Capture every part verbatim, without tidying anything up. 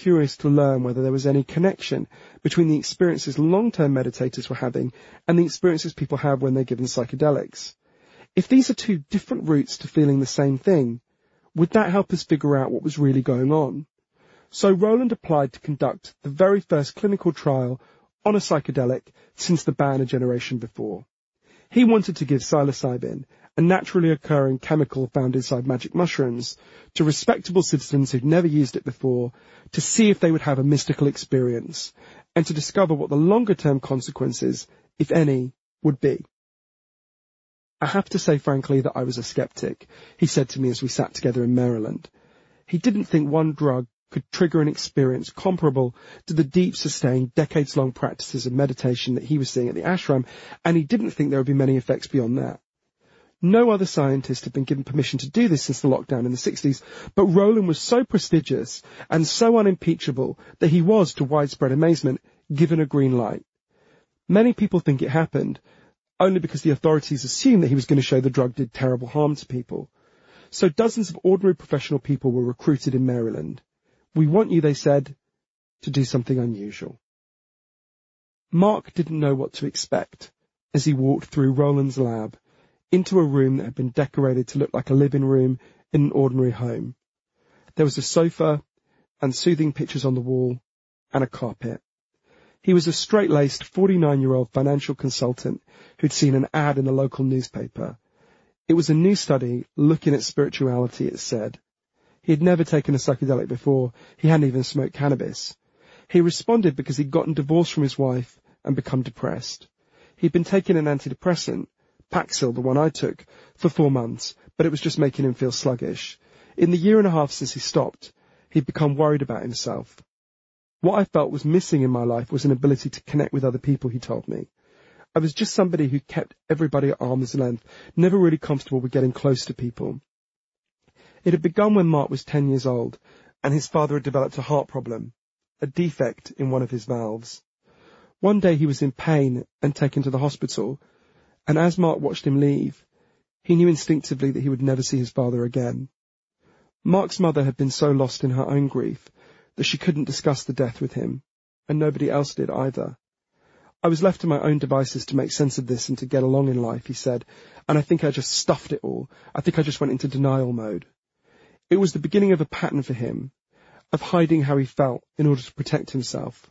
curious to learn whether there was any connection between the experiences long-term meditators were having and the experiences people have when they're given psychedelics. If these are two different routes to feeling the same thing, would that help us figure out what was really going on? So Roland applied to conduct the very first clinical trial on a psychedelic since the ban a generation before. He wanted to give psilocybin, a naturally occurring chemical found inside magic mushrooms, to respectable citizens who'd never used it before, to see if they would have a mystical experience, and to discover what the longer-term consequences, if any, would be. I have to say frankly that I was a skeptic, he said to me as we sat together in Maryland. He didn't think one drug could trigger an experience comparable to the deep, sustained, decades-long practices of meditation that he was seeing at the ashram, and he didn't think there would be many effects beyond that. No other scientist had been given permission to do this since the lockdown in the sixties, but Roland was so prestigious and so unimpeachable that he was, to widespread amazement, given a green light. Many people think it happened only because the authorities assumed that he was going to show the drug did terrible harm to people. So dozens of ordinary professional people were recruited in Maryland. We want you, they said, to do something unusual. Mark didn't know what to expect as he walked through Roland's lab into a room that had been decorated to look like a living room in an ordinary home. There was a sofa and soothing pictures on the wall and a carpet. He was a straight-laced forty-nine-year-old financial consultant who'd seen an ad in the local newspaper. It was a new study looking at spirituality, it said. He had never taken a psychedelic before. He hadn't even smoked cannabis. He responded because he'd gotten divorced from his wife and become depressed. He'd been taking an antidepressant, Paxil, the one I took, for four months, but it was just making him feel sluggish. In the year and a half since he stopped, he'd become worried about himself. What I felt was missing in my life was an ability to connect with other people, he told me. I was just somebody who kept everybody at arm's length, never really comfortable with getting close to people. It had begun when Mark was ten years old, and his father had developed a heart problem, a defect in one of his valves. One day he was in pain and taken to the hospital, and as Mark watched him leave, he knew instinctively that he would never see his father again. Mark's mother had been so lost in her own grief that she couldn't discuss the death with him, and nobody else did either. I was left to my own devices to make sense of this and to get along in life, he said, and I think I just stuffed it all. I think I just went into denial mode. It was the beginning of a pattern for him, of hiding how he felt in order to protect himself.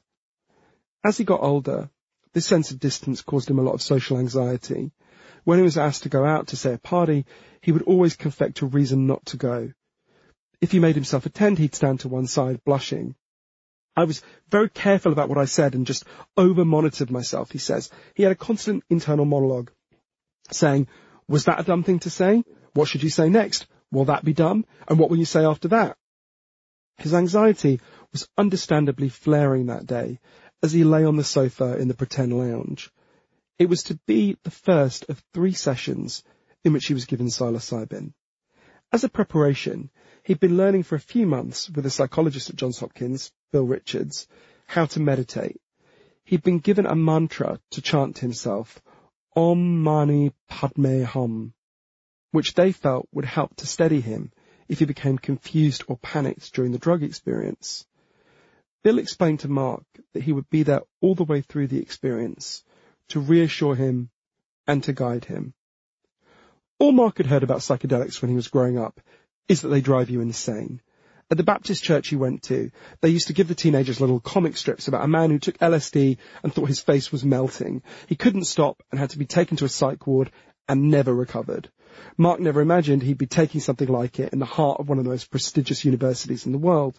As he got older, this sense of distance caused him a lot of social anxiety. When he was asked to go out to, say, a party, he would always confect a reason not to go. If he made himself attend, he'd stand to one side, blushing. I was very careful about what I said and just over-monitored myself, he says. He had a constant internal monologue, saying, was that a dumb thing to say? What should you say next? Will that be dumb? And what will you say after that? His anxiety was understandably flaring that day as he lay on the sofa in the pretend lounge. It was to be the first of three sessions in which he was given psilocybin. As a preparation, he'd been learning for a few months with a psychologist at Johns Hopkins, Bill Richards, how to meditate. He'd been given a mantra to chant to himself, Om Mani Padme Hum, which they felt would help to steady him if he became confused or panicked during the drug experience. Bill explained to Mark that he would be there all the way through the experience, to reassure him and to guide him. All Mark had heard about psychedelics when he was growing up is that they drive you insane. At the Baptist church he went to, they used to give the teenagers little comic strips about a man who took L S D and thought his face was melting. He couldn't stop and had to be taken to a psych ward and never recovered. Mark never imagined he'd be taking something like it in the heart of one of the most prestigious universities in the world.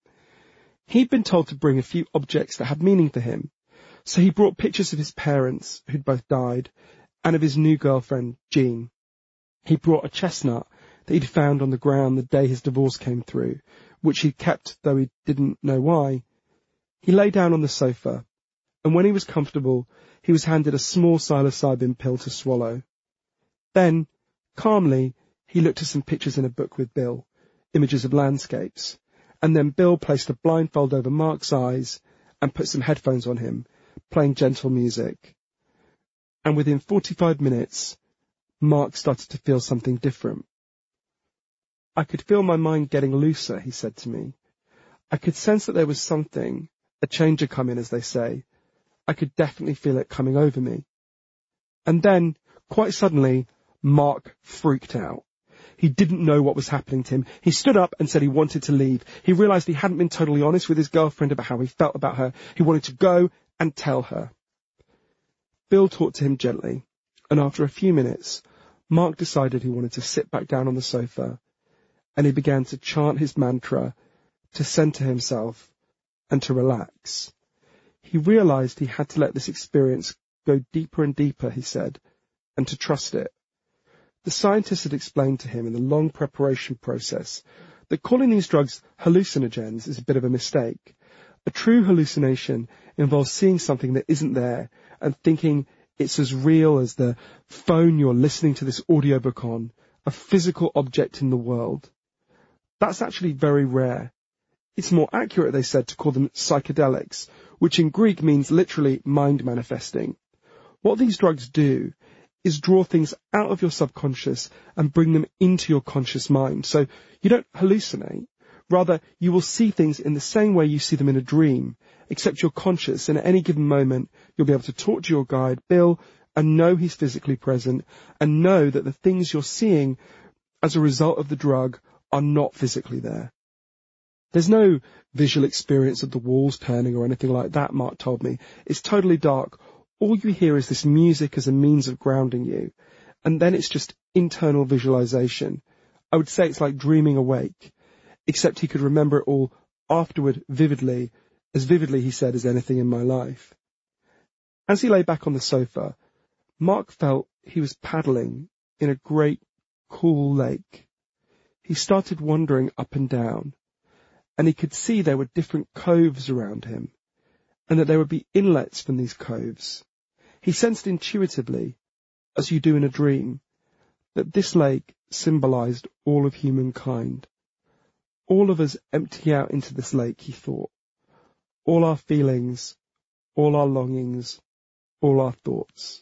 He'd been told to bring a few objects that had meaning for him, so he brought pictures of his parents, who'd both died, and of his new girlfriend, Jean. He brought a chestnut that he'd found on the ground the day his divorce came through, which he'd kept though he didn't know why. He lay down on the sofa, and when he was comfortable, he was handed a small psilocybin pill to swallow. Then, calmly, he looked at some pictures in a book with Bill, images of landscapes, and then Bill placed a blindfold over Mark's eyes and put some headphones on him, playing gentle music. And within forty-five minutes, Mark started to feel something different. I could feel my mind getting looser, he said to me. I could sense that there was something, a change had come in, as they say. I could definitely feel it coming over me. And then, quite suddenly, Mark freaked out. He didn't know what was happening to him. He stood up and said he wanted to leave. He realized he hadn't been totally honest with his girlfriend about how he felt about her. He wanted to go and tell her. Bill talked to him gently, and after a few minutes, Mark decided he wanted to sit back down on the sofa, and he began to chant his mantra, to center himself, and to relax. He realized he had to let this experience go deeper and deeper, he said, and to trust it. The scientists had explained to him in the long preparation process that calling these drugs hallucinogens is a bit of a mistake. A true hallucination involves seeing something that isn't there and thinking it's as real as the phone you're listening to this audiobook on, a physical object in the world. That's actually very rare. It's more accurate, they said, to call them psychedelics, which in Greek means literally mind manifesting. What these drugs do is draw things out of your subconscious and bring them into your conscious mind. So you don't hallucinate. Rather, you will see things in the same way you see them in a dream, except you're conscious, and at any given moment, you'll be able to talk to your guide, Bill, and know he's physically present, and know that the things you're seeing as a result of the drug are not physically there. There's no visual experience of the walls turning or anything like that, Mark told me. It's totally dark. All you hear is this music as a means of grounding you, and then it's just internal visualization. I would say it's like dreaming awake, except he could remember it all afterward vividly, as vividly, he said, as anything in my life. As he lay back on the sofa, Mark felt he was paddling in a great, cool lake. He started wandering up and down, and he could see there were different coves around him, and that there would be inlets from these coves. He sensed intuitively, as you do in a dream, that this lake symbolized all of humankind. All of us empty out into this lake, he thought. All our feelings, all our longings, all our thoughts.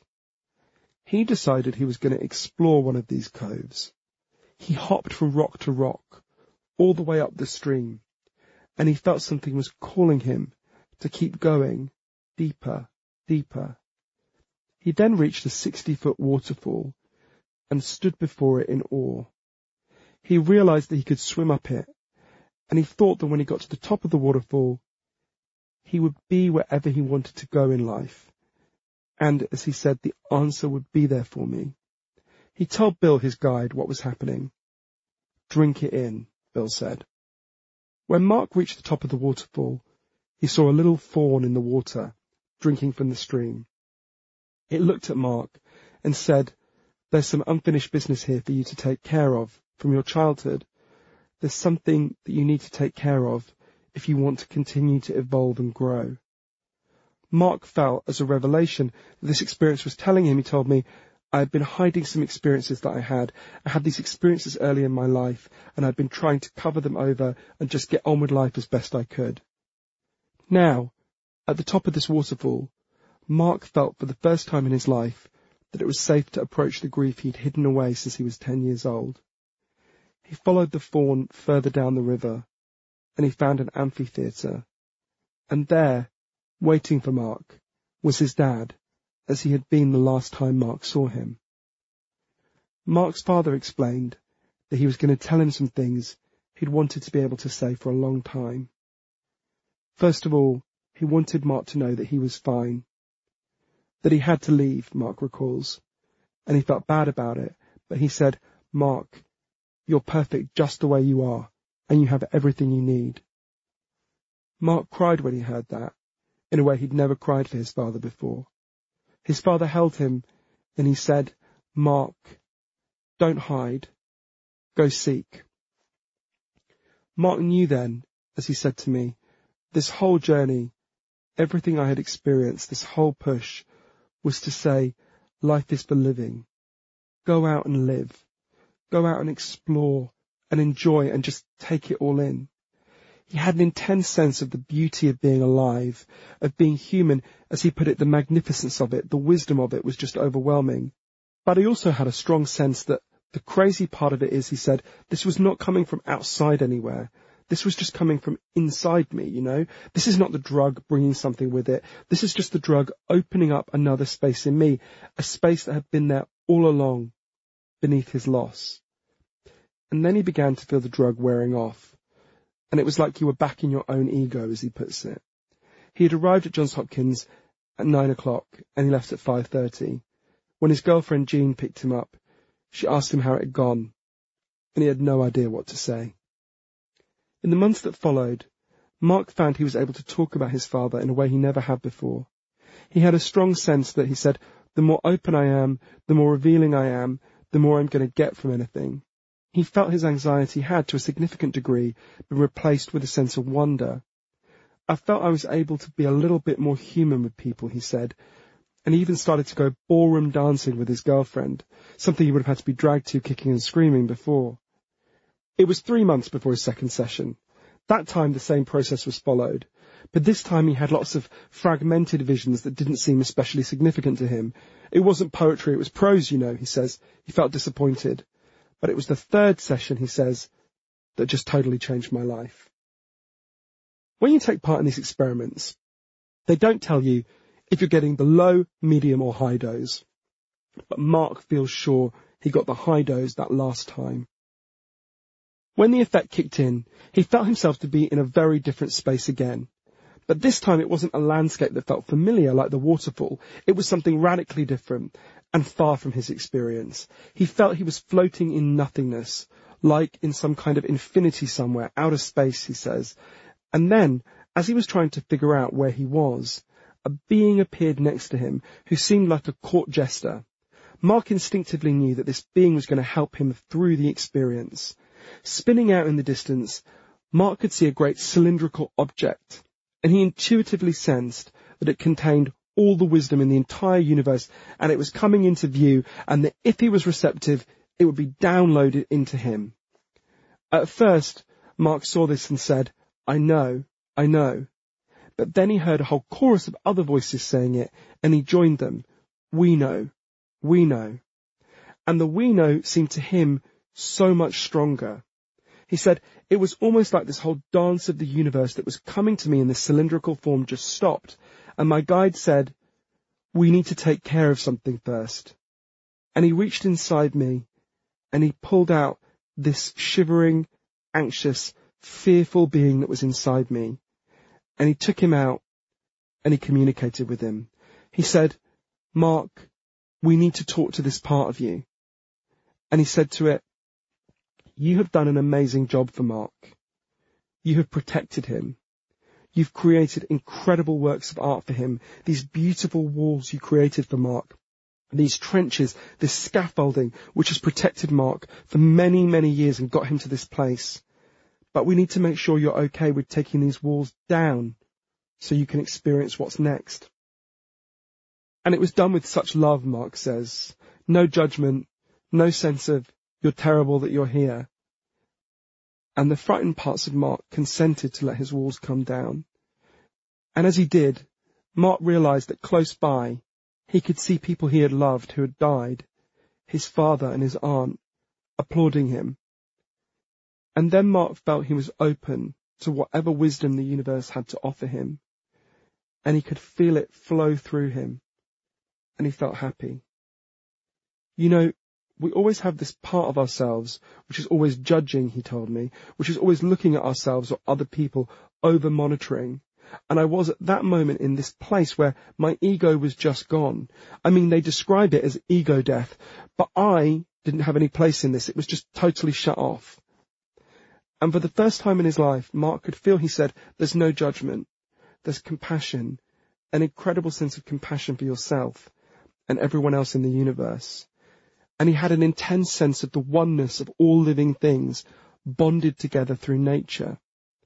He decided he was going to explore one of these coves. He hopped from rock to rock, all the way up the stream, and he felt something was calling him to keep going, deeper, deeper. He then reached a sixty-foot waterfall and stood before it in awe. He realized that he could swim up it, and he thought that when he got to the top of the waterfall, he would be wherever he wanted to go in life. And, as he said, the answer would be there for me. He told Bill, his guide, what was happening. Drink it in, Bill said. When Mark reached the top of the waterfall, he saw a little fawn in the water, drinking from the stream. It looked at Mark and said, "There's some unfinished business here for you to take care of from your childhood. There's something that you need to take care of if you want to continue to evolve and grow." Mark felt as a revelation that this experience was telling him. He told me, I had been hiding some experiences that I had. I had these experiences early in my life, and I'd been trying to cover them over and just get on with life as best I could. Now, at the top of this waterfall, Mark felt for the first time in his life that it was safe to approach the grief he'd hidden away since he was ten years old. He followed the fawn further down the river, and he found an amphitheatre. And there, waiting for Mark, was his dad, as he had been the last time Mark saw him. Mark's father explained that he was going to tell him some things he'd wanted to be able to say for a long time. First of all, he wanted Mark to know that he was fine, that he had to leave, Mark recalls, and he felt bad about it, but he said, "Mark, you're perfect just the way you are, and you have everything you need." Mark cried when he heard that, in a way he'd never cried for his father before. His father held him, and he said, "Mark, don't hide. Go seek." Mark knew then, as he said to me, this whole journey, everything I had experienced, this whole push, was to say, life is for living. Go out and live. Go out and explore and enjoy and just take it all in. He had an intense sense of the beauty of being alive, of being human. As he put it, the magnificence of it, the wisdom of it was just overwhelming. But he also had a strong sense that the crazy part of it is, he said, this was not coming from outside anywhere, This was just coming from inside me, you know. This is not the drug bringing something with it. This is just the drug opening up another space in me, a space that had been there all along beneath his loss. And then he began to feel the drug wearing off. And it was like you were back in your own ego, as he puts it. He had arrived at Johns Hopkins at nine o'clock and he left at five thirty. When his girlfriend Jean picked him up, she asked him how it had gone, and he had no idea what to say. In the months that followed, Mark found he was able to talk about his father in a way he never had before. He had a strong sense that, he said, the more open I am, the more revealing I am, the more I'm going to get from anything. He felt his anxiety had, to a significant degree, been replaced with a sense of wonder. I felt I was able to be a little bit more human with people, he said, and he even started to go ballroom dancing with his girlfriend, something he would have had to be dragged to kicking and screaming before. It was three months before his second session. That time the same process was followed, but this time he had lots of fragmented visions that didn't seem especially significant to him. It wasn't poetry, it was prose, you know, he says. He felt disappointed. But it was the third session, he says, that just totally changed my life. When you take part in these experiments, they don't tell you if you're getting the low, medium or high dose. But Mark feels sure he got the high dose that last time. When the effect kicked in, he felt himself to be in a very different space again. But this time it wasn't a landscape that felt familiar like the waterfall. It was something radically different and far from his experience. He felt he was floating in nothingness, like in some kind of infinity somewhere, outer space, he says. And then, as he was trying to figure out where he was, a being appeared next to him who seemed like a court jester. Mark instinctively knew that this being was going to help him through the experience. Spinning out in the distance, Mark could see a great cylindrical object, and he intuitively sensed that it contained all the wisdom in the entire universe, and it was coming into view, and that if he was receptive, it would be downloaded into him. At first, Mark saw this and said, I know, I know. But then he heard a whole chorus of other voices saying it, and he joined them. We know, we know. And the we know seemed to him so much stronger. He said, it was almost like this whole dance of the universe that was coming to me in this cylindrical form just stopped, and my guide said, we need to take care of something first. And he reached inside me, and he pulled out this shivering, anxious, fearful being that was inside me, and he took him out, and he communicated with him. He said, Mark, we need to talk to this part of you. And he said to it, you have done an amazing job for Mark. You have protected him. You've created incredible works of art for him, these beautiful walls you created for Mark, these trenches, this scaffolding which has protected Mark for many, many years and got him to this place. But we need to make sure you're okay with taking these walls down so you can experience what's next. And it was done with such love, Mark says. No judgment, no sense of, you're terrible that you're here. And the frightened parts of Mark consented to let his walls come down. And as he did, Mark realized that close by, he could see people he had loved who had died, his father and his aunt, applauding him. And then Mark felt he was open to whatever wisdom the universe had to offer him, and he could feel it flow through him, and he felt happy. You know, we always have this part of ourselves which is always judging, he told me, which is always looking at ourselves or other people, over-monitoring. And I was at that moment in this place where my ego was just gone. I mean, they describe it as ego death, but I didn't have any place in this. It was just totally shut off. And for the first time in his life, Mark could feel, he said, there's no judgment. There's compassion, an incredible sense of compassion for yourself and everyone else in the universe. And he had an intense sense of the oneness of all living things bonded together through nature.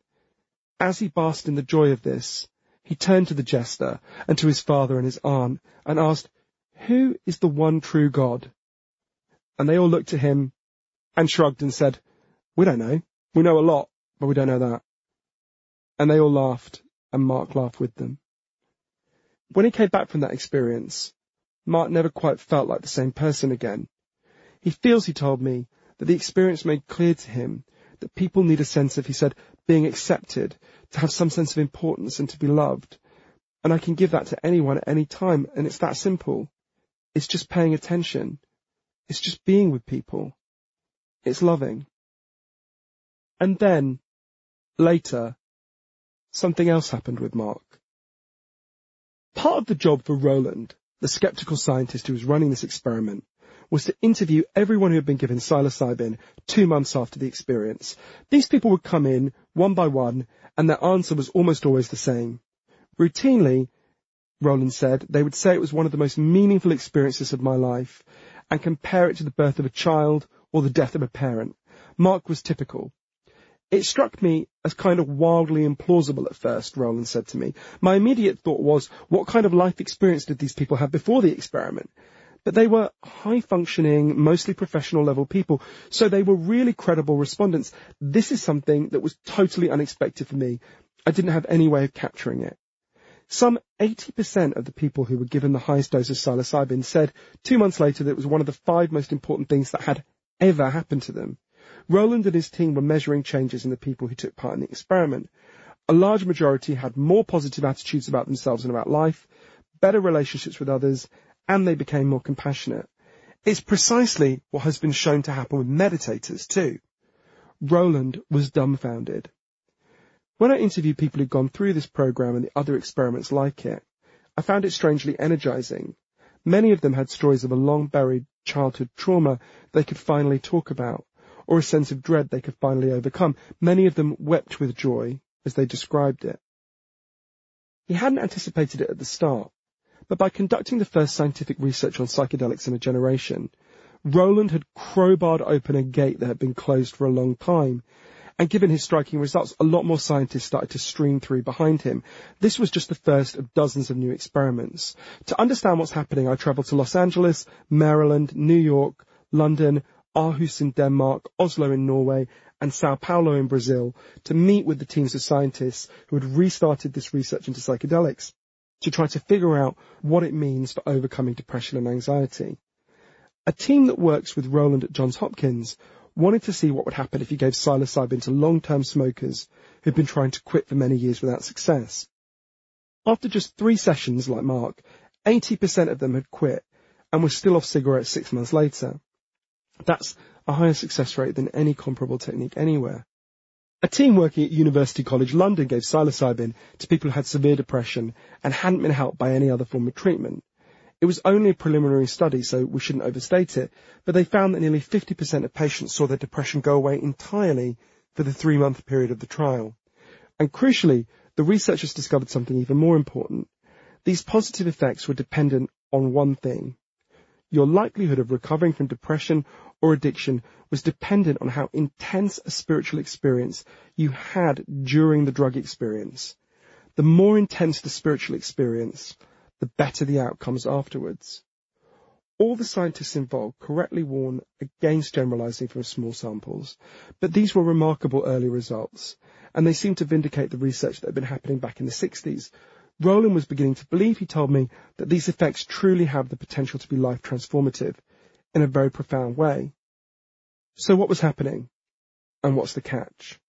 As he basked in the joy of this, he turned to the jester and to his father and his aunt and asked, who is the one true God? And they all looked at him and shrugged and said, we don't know. We know a lot, but we don't know that. And they all laughed, and Mark laughed with them. When he came back from that experience, Mark never quite felt like the same person again. He feels, he told me, that the experience made clear to him that people need a sense of, he said, being accepted, to have some sense of importance and to be loved. And I can give that to anyone at any time, and it's that simple. It's just paying attention. It's just being with people. It's loving. And then, later, something else happened with Mark. Part of the job for Roland, the skeptical scientist who was running this experiment, was to interview everyone who had been given psilocybin two months after the experience. These people would come in, one by one, and their answer was almost always the same. Routinely, Roland said, they would say it was one of the most meaningful experiences of my life, and compare it to the birth of a child or the death of a parent. Mark was typical. It struck me as kind of wildly implausible at first, Roland said to me. My immediate thought was, what kind of life experience did these people have before the experiment? But they were high-functioning, mostly professional-level people, so they were really credible respondents. This is something that was totally unexpected for me. I didn't have any way of capturing it. Some eighty percent of the people who were given the highest dose of psilocybin said two months later that it was one of the five most important things that had ever happened to them. Roland and his team were measuring changes in the people who took part in the experiment. A large majority had more positive attitudes about themselves and about life, better relationships with others, and they became more compassionate. It's precisely what has been shown to happen with meditators too. Roland was dumbfounded. When I interviewed people who'd gone through this program and the other experiments like it, I found it strangely energizing. Many of them had stories of a long-buried childhood trauma they could finally talk about, or a sense of dread they could finally overcome. Many of them wept with joy as they described it. He hadn't anticipated it at the start, but by conducting the first scientific research on psychedelics in a generation, Roland had crowbarred open a gate that had been closed for a long time, and given his striking results, a lot more scientists started to stream through behind him. This was just the first of dozens of new experiments. To understand what's happening, I travelled to Los Angeles, Maryland, New York, London, Aarhus in Denmark, Oslo in Norway, and Sao Paulo in Brazil to meet with the teams of scientists who had restarted this research into psychedelics to try to figure out what it means for overcoming depression and anxiety. A team that works with Roland at Johns Hopkins wanted to see what would happen if you gave psilocybin to long-term smokers who'd been trying to quit for many years without success. After just three sessions, like Mark, eighty percent of them had quit and were still off cigarettes six months later. That's a higher success rate than any comparable technique anywhere. A team working at University College London gave psilocybin to people who had severe depression and hadn't been helped by any other form of treatment. It was only a preliminary study, so we shouldn't overstate it, but they found that nearly fifty percent of patients saw their depression go away entirely for the three-month period of the trial. And crucially, the researchers discovered something even more important. These positive effects were dependent on one thing. Your likelihood of recovering from depression or addiction was dependent on how intense a spiritual experience you had during the drug experience. The more intense the spiritual experience, the better the outcomes afterwards. All the scientists involved correctly warn against generalizing from small samples, but these were remarkable early results, and they seem to vindicate the research that had been happening back in the sixties. Roland was beginning to believe, he told me, that these effects truly have the potential to be life transformative in a very profound way. So what was happening? And what's the catch?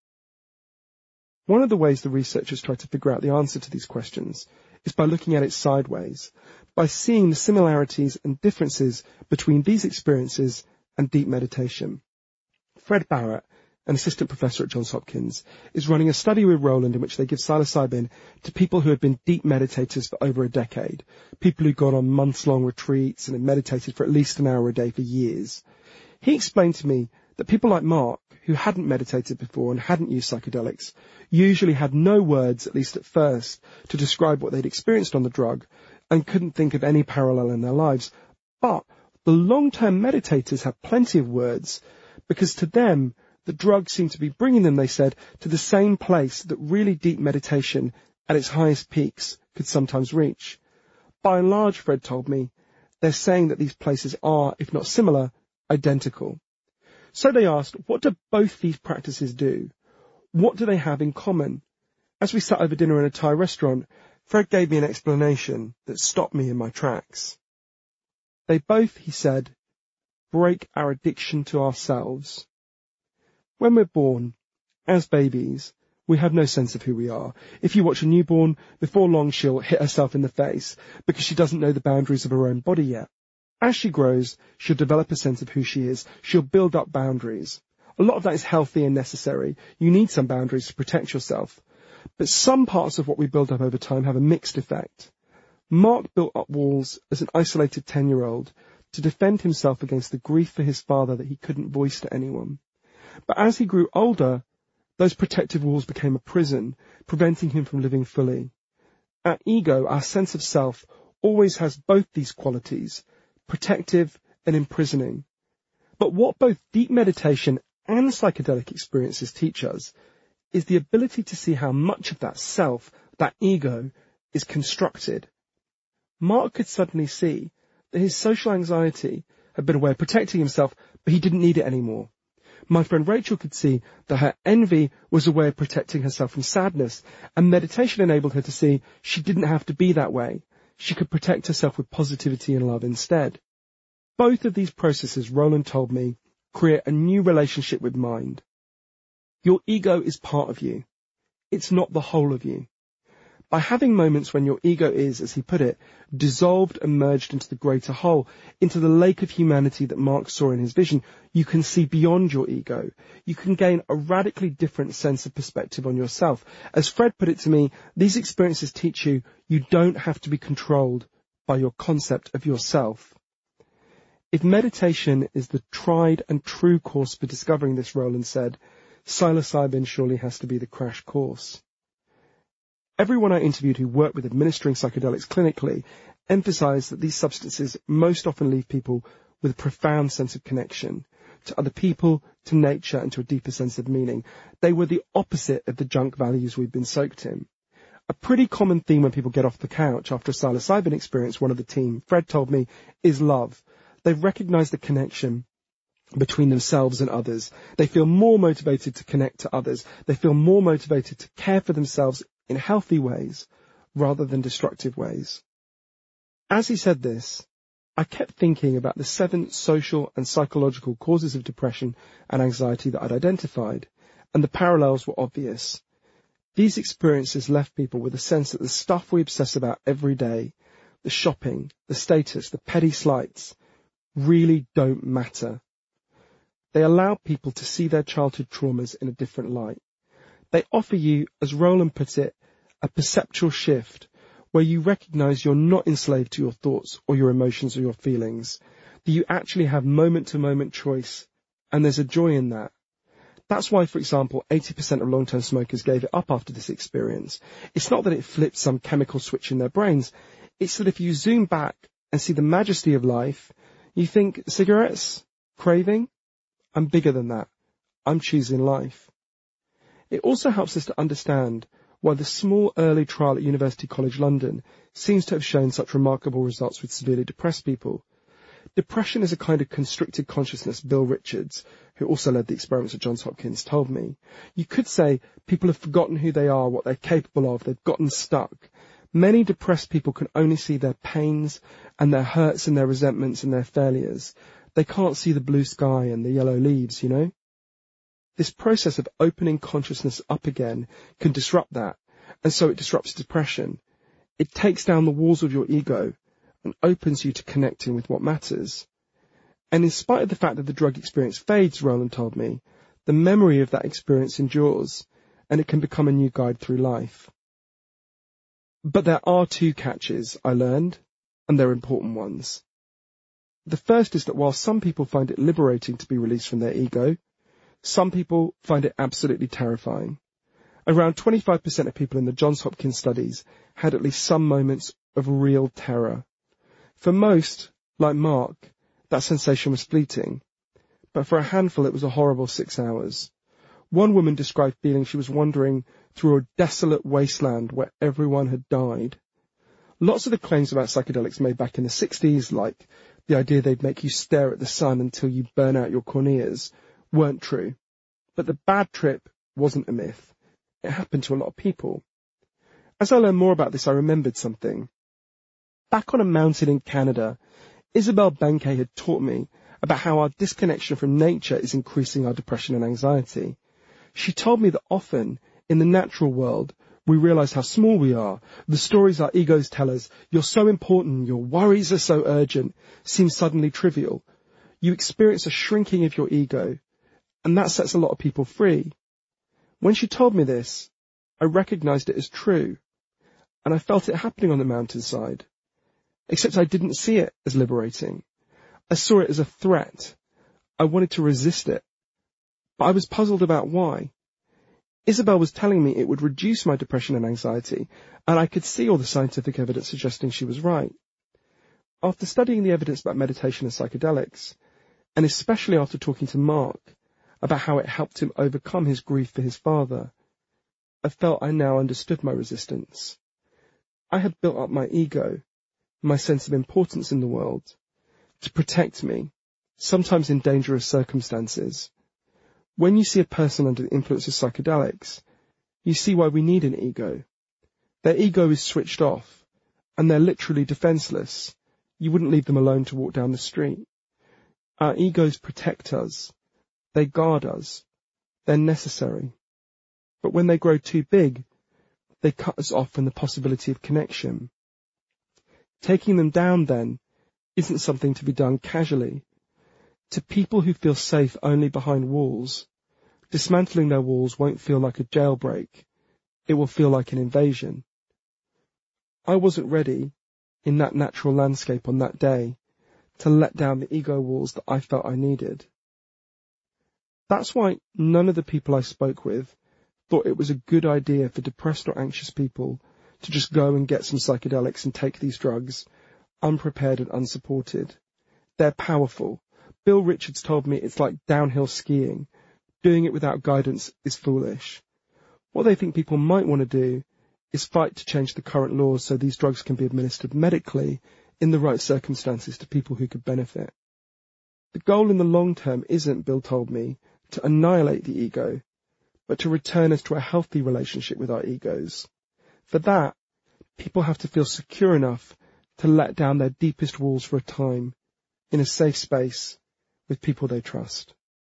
One of the ways the researchers tried to figure out the answer to these questions is by looking at it sideways, by seeing the similarities and differences between these experiences and deep meditation. Fred Barrett, an assistant professor at Johns Hopkins, is running a study with Roland in which they give psilocybin to people who have been deep meditators for over a decade, people who've gone on months-long retreats and have meditated for at least an hour a day for years. He explained to me that people like Mark, who hadn't meditated before and hadn't used psychedelics, usually had no words, at least at first, to describe what they'd experienced on the drug and couldn't think of any parallel in their lives. But the long-term meditators had plenty of words because to them, the drug seemed to be bringing them, they said, to the same place that really deep meditation at its highest peaks could sometimes reach. By and large, Fred told me, they're saying that these places are, if not similar, identical. So they asked, what do both these practices do? What do they have in common? As we sat over dinner in a Thai restaurant, Fred gave me an explanation that stopped me in my tracks. They both, he said, break our addiction to ourselves. When we're born, as babies, We have no sense of who we are. If you watch a newborn, before long she'll hit herself in the face because she doesn't know the boundaries of her own body yet. As she grows, she'll develop a sense of who she is. She'll build up boundaries. A lot of that is healthy and necessary. You need some boundaries to protect yourself. But some parts of what we build up over time have a mixed effect. Mark built up walls as an isolated ten-year-old to defend himself against the grief for his father that he couldn't voice to anyone. But as he grew older, those protective walls became a prison, preventing him from living fully. Our ego, our sense of self, always has both these qualities, protective and imprisoning. But what both deep meditation and psychedelic experiences teach us is the ability to see how much of that self, that ego, is constructed. Mark could suddenly see that his social anxiety had been a way of protecting himself, but he didn't need it anymore. My friend Rachel could see that her envy was a way of protecting herself from sadness, and meditation enabled her to see she didn't have to be that way. She could protect herself with positivity and love instead. Both of these processes, Roland told me, create a new relationship with mind. Your ego is part of you. It's not the whole of you. By having moments when your ego is, as he put it, dissolved and merged into the greater whole, into the lake of humanity that Mark saw in his vision, you can see beyond your ego. You can gain a radically different sense of perspective on yourself. As Fred put it to me, these experiences teach you you don't have to be controlled by your concept of yourself. If meditation is the tried and true course for discovering this, Roland said, psilocybin surely has to be the crash course. Everyone I interviewed who worked with administering psychedelics clinically emphasized that these substances most often leave people with a profound sense of connection to other people, to nature, and to a deeper sense of meaning. They were the opposite of the junk values we've been soaked in. A pretty common theme when people get off the couch after a psilocybin experience, one of the team, Fred told me, is love. They've recognized the connection between themselves and others. They feel more motivated to connect to others. They feel more motivated to care for themselves in healthy ways rather than destructive ways. As he said this, I kept thinking about the seven social and psychological causes of depression and anxiety that I'd identified, and the parallels were obvious. These experiences left people with a sense that the stuff we obsess about every day, the shopping, the status, the petty slights, really don't matter. They allow people to see their childhood traumas in a different light. They offer you, as Roland put it, a perceptual shift where you recognize you're not enslaved to your thoughts or your emotions or your feelings, that you actually have moment-to-moment choice, and there's a joy in that. That's why, for example, eighty percent of long-term smokers gave it up after this experience. It's not that it flipped some chemical switch in their brains. It's that if you zoom back and see the majesty of life, you think, cigarettes? Craving? I'm bigger than that. I'm choosing life. It also helps us to understand why the small early trial at University College London seems to have shown such remarkable results with severely depressed people. Depression is a kind of constricted consciousness, Bill Richards, who also led the experiments at Johns Hopkins, told me. You could say people have forgotten who they are, what they're capable of, they've gotten stuck. Many depressed people can only see their pains and their hurts and their resentments and their failures. They can't see the blue sky and the yellow leaves, you know? This process of opening consciousness up again can disrupt that, and so it disrupts depression. It takes down the walls of your ego and opens you to connecting with what matters. And in spite of the fact that the drug experience fades, Roland told me, the memory of that experience endures, and it can become a new guide through life. But there are two catches, I learned, and they're important ones. The first is that while some people find it liberating to be released from their ego, some people find it absolutely terrifying. Around twenty-five percent of people in the Johns Hopkins studies had at least some moments of real terror. For most, like Mark, that sensation was fleeting, but for a handful it was a horrible six hours. One woman described feeling she was wandering through a desolate wasteland where everyone had died. Lots of the claims about psychedelics made back in the sixties, like the idea they'd make you stare at the sun until you burn out your corneas, weren't true. But the bad trip wasn't a myth. It happened to a lot of people. As I learned more about this, I remembered something. Back on a mountain in Canada, Isabel Benke had taught me about how our disconnection from nature is increasing our depression and anxiety. She told me that often In the natural world, we realize how small we are. The stories our egos tell us, you're so important, your worries are so urgent, seem suddenly trivial. You experience a shrinking of your ego, and that sets a lot of people free. When she told me this, I recognized it as true, and I felt it happening on the mountainside. Except I didn't see it as liberating. I saw it as a threat. I wanted to resist it, but I was puzzled about why. Isabel was telling me it would reduce my depression and anxiety, and I could see all the scientific evidence suggesting she was right. After studying the evidence about meditation and psychedelics, and especially after talking to Mark about how it helped him overcome his grief for his father, I felt I now understood my resistance. I had built up my ego, my sense of importance in the world, to protect me, sometimes in dangerous circumstances. When you see a person under the influence of psychedelics, you see why we need an ego. Their ego is switched off, and they're literally defenseless. You wouldn't leave them alone to walk down the street. Our egos protect us. They guard us. They're necessary. But when they grow too big, they cut us off from the possibility of connection. Taking them down, then, isn't something to be done casually. To people who feel safe only behind walls, dismantling their walls won't feel like a jailbreak. It will feel like an invasion. I wasn't ready, in that natural landscape on that day, to let down the ego walls that I felt I needed. That's why none of the people I spoke with thought it was a good idea for depressed or anxious people to just go and get some psychedelics and take these drugs, unprepared and unsupported. They're powerful. Bill Richards told me it's like downhill skiing. Doing it without guidance is foolish. What they think people might want to do is fight to change the current laws so these drugs can be administered medically in the right circumstances to people who could benefit. The goal in the long term isn't, Bill told me, to annihilate the ego, but to return us to a healthy relationship with our egos. For that, people have to feel secure enough to let down their deepest walls for a time, in a safe space, with people they trust.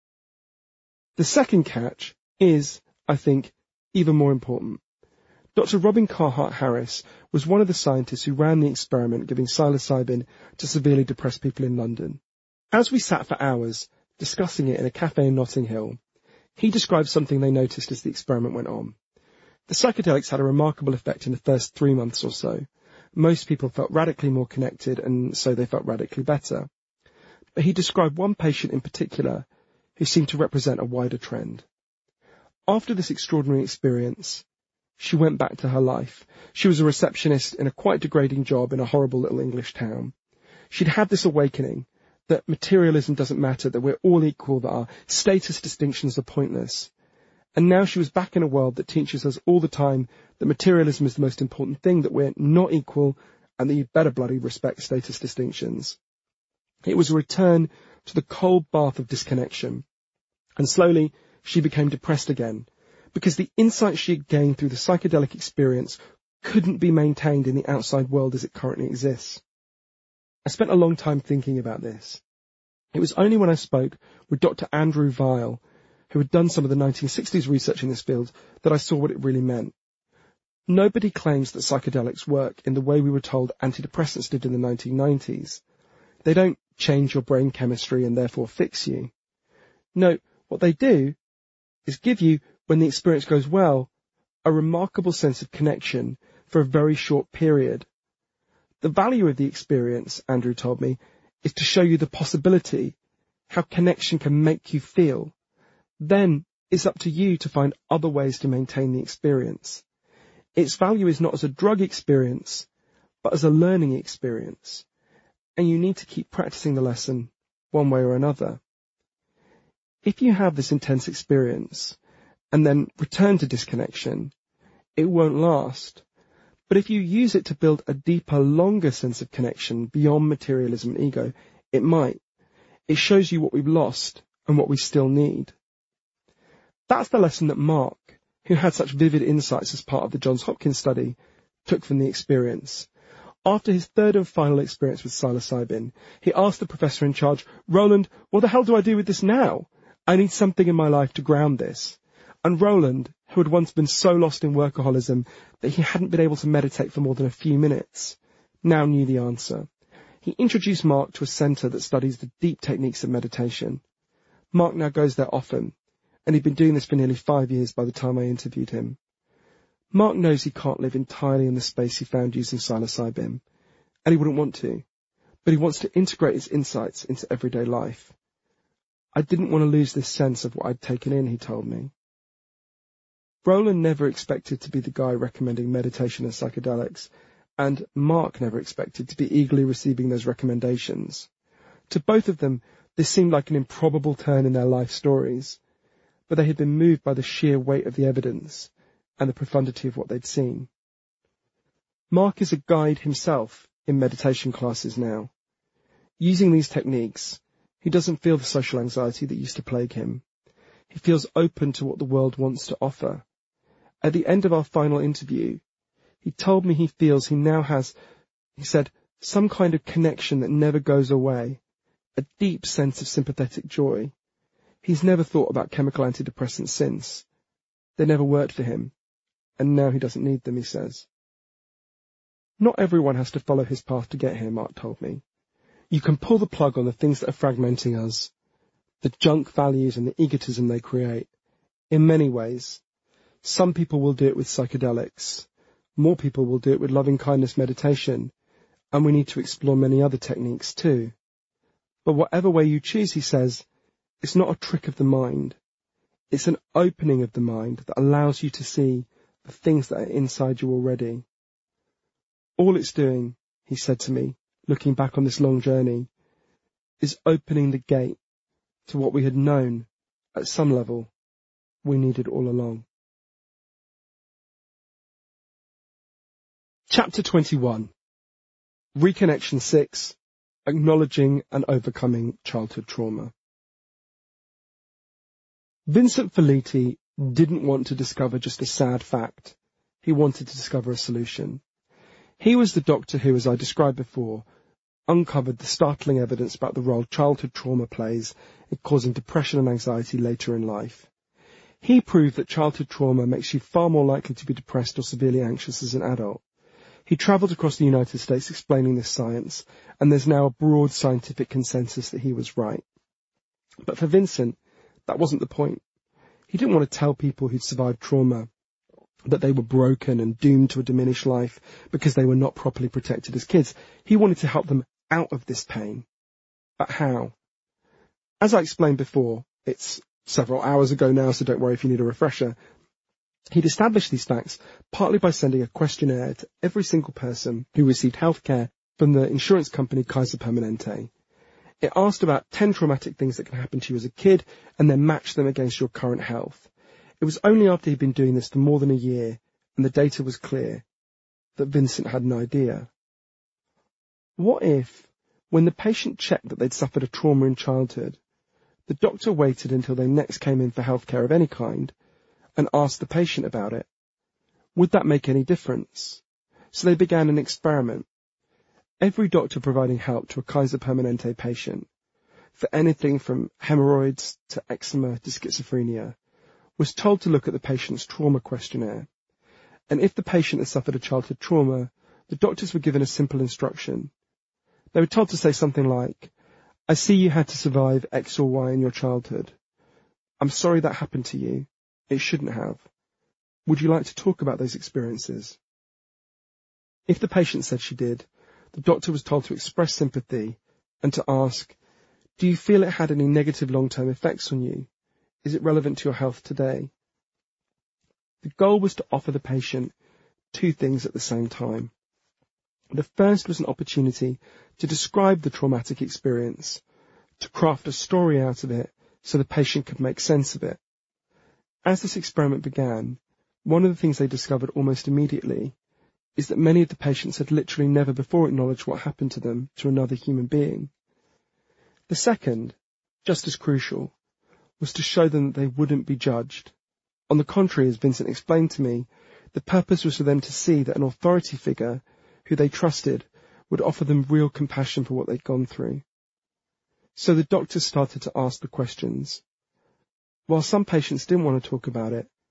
The second catch is, I think, even more important. Doctor Robin Carhart Harris was one of the scientists who ran the experiment giving psilocybin to severely depressed people in London. As we sat for hours discussing it in a cafe in Notting Hill, he described something they noticed as the experiment went on. The psychedelics had a remarkable effect in the first three months or so. Most people felt radically more connected, and so they felt radically better. But he described one patient in particular who seemed to represent a wider trend. After this extraordinary experience, she went back to her life. She was a receptionist in a quite degrading job in a horrible little English town. She'd had this awakening that materialism doesn't matter, that we're all equal, that our status distinctions are pointless. And now she was back in a world that teaches us all the time that materialism is the most important thing, that we're not equal, and that you better bloody respect status distinctions. It was a return to the cold bath of disconnection. And slowly, she became depressed again, because the insight she had gained through the psychedelic experience couldn't be maintained in the outside world as it currently exists. I spent a long time thinking about this. It was only when I spoke with Doctor Andrew Weil, who had done some of the nineteen sixties research in this field, that I saw what it really meant. Nobody claims that psychedelics work in the way we were told antidepressants did in the nineteen nineties. They don't change your brain chemistry and therefore fix you. No, what they do is give you, when the experience goes well, a remarkable sense of connection for a very short period. The value of the experience, Andrew told me, is to show you the possibility, how connection can make you feel. Then it's up to you to find other ways to maintain the experience. Its value is not as a drug experience, but as a learning experience. And you need to keep practicing the lesson one way or another. If you have this intense experience and then return to disconnection, it won't last. But if you use it to build a deeper, longer sense of connection beyond materialism and ego, it might. It shows you what we've lost and what we still need. That's the lesson that Mark, who had such vivid insights as part of the Johns Hopkins study, took from the experience. After his third and final experience with psilocybin, he asked the professor in charge, "Roland, what the hell do I do with this now? I need something in my life to ground this." And Roland who had once been so lost in workaholism that he hadn't been able to meditate for more than a few minutes, now knew the answer. He introduced Mark to a centre that studies the deep techniques of meditation. Mark now goes there often, and he'd been doing this for nearly five years by the time I interviewed him. Mark knows he can't live entirely in the space he found using psilocybin, and he wouldn't want to, but he wants to integrate his insights into everyday life. I didn't want to lose this sense of what I'd taken in, he told me. Roland never expected to be the guy recommending meditation and psychedelics, and Mark never expected to be eagerly receiving those recommendations. To both of them, this seemed like an improbable turn in their life stories, but they had been moved by the sheer weight of the evidence and the profundity of what they'd seen. Mark is a guide himself in meditation classes now. Using these techniques, he doesn't feel the social anxiety that used to plague him. He feels open to what the world wants to offer. At the end of our final interview, he told me he feels he now has, he said, some kind of connection that never goes away, a deep sense of sympathetic joy. He's never thought about chemical antidepressants since. They never worked for him, and now he doesn't need them, he says. Not everyone has to follow his path to get here, Mark told me. You can pull the plug on the things that are fragmenting us, the junk values and the egotism they create. In many ways, some people will do it with psychedelics. More people will do it with loving-kindness meditation, and we need to explore many other techniques too. But whatever way you choose, he says, it's not a trick of the mind. It's an opening of the mind that allows you to see the things that are inside you already. All it's doing, he said to me, looking back on this long journey, is opening the gate to what we had known, at some level, we needed all along. Chapter twenty-one. Reconnection six. Acknowledging and Overcoming Childhood Trauma. Vincent Felitti didn't want to discover just a sad fact. He wanted to discover a solution. He was the doctor who, as I described before, uncovered the startling evidence about the role childhood trauma plays in causing depression and anxiety later in life. He proved that childhood trauma makes you far more likely to be depressed or severely anxious as an adult. He travelled across the United States explaining this science, and there's now a broad scientific consensus that he was right. But for Vincent, that wasn't the point. He didn't want to tell people who'd survived trauma that they were broken and doomed to a diminished life because they were not properly protected as kids. He wanted to help them out of this pain. But how? As I explained before, it's several hours ago now, so don't worry if you need a refresher. He'd established these facts partly by sending a questionnaire to every single person who received healthcare from the insurance company Kaiser Permanente. It asked about ten traumatic things that can happen to you as a kid and then matched them against your current health. It was only after he'd been doing this for more than a year and the data was clear that Vincent had an idea. What if, when the patient checked that they'd suffered a trauma in childhood, the doctor waited until they next came in for healthcare of any kind and asked the patient about it? Would that make any difference? So they began an experiment. Every doctor providing help to a Kaiser Permanente patient, for anything from hemorrhoids to eczema to schizophrenia, was told to look at the patient's trauma questionnaire. And if the patient had suffered a childhood trauma, the doctors were given a simple instruction. They were told to say something like, I see you had to survive X or Y in your childhood. I'm sorry that happened to you. It shouldn't have. Would you like to talk about those experiences? If the patient said she did, the doctor was told to express sympathy and to ask, do you feel it had any negative long-term effects on you? Is it relevant to your health today? The goal was to offer the patient two things at the same time. The first was an opportunity to describe the traumatic experience, to craft a story out of it so the patient could make sense of it. As this experiment began, one of the things they discovered almost immediately is that many of the patients had literally never before acknowledged what happened to them to another human being. The second, just as crucial, was to show them that they wouldn't be judged. On the contrary, as Vincent explained to me, the purpose was for them to see that an authority figure who they trusted would offer them real compassion for what they'd gone through. So the doctors started to ask the questions. While some patients didn't want to talk about it,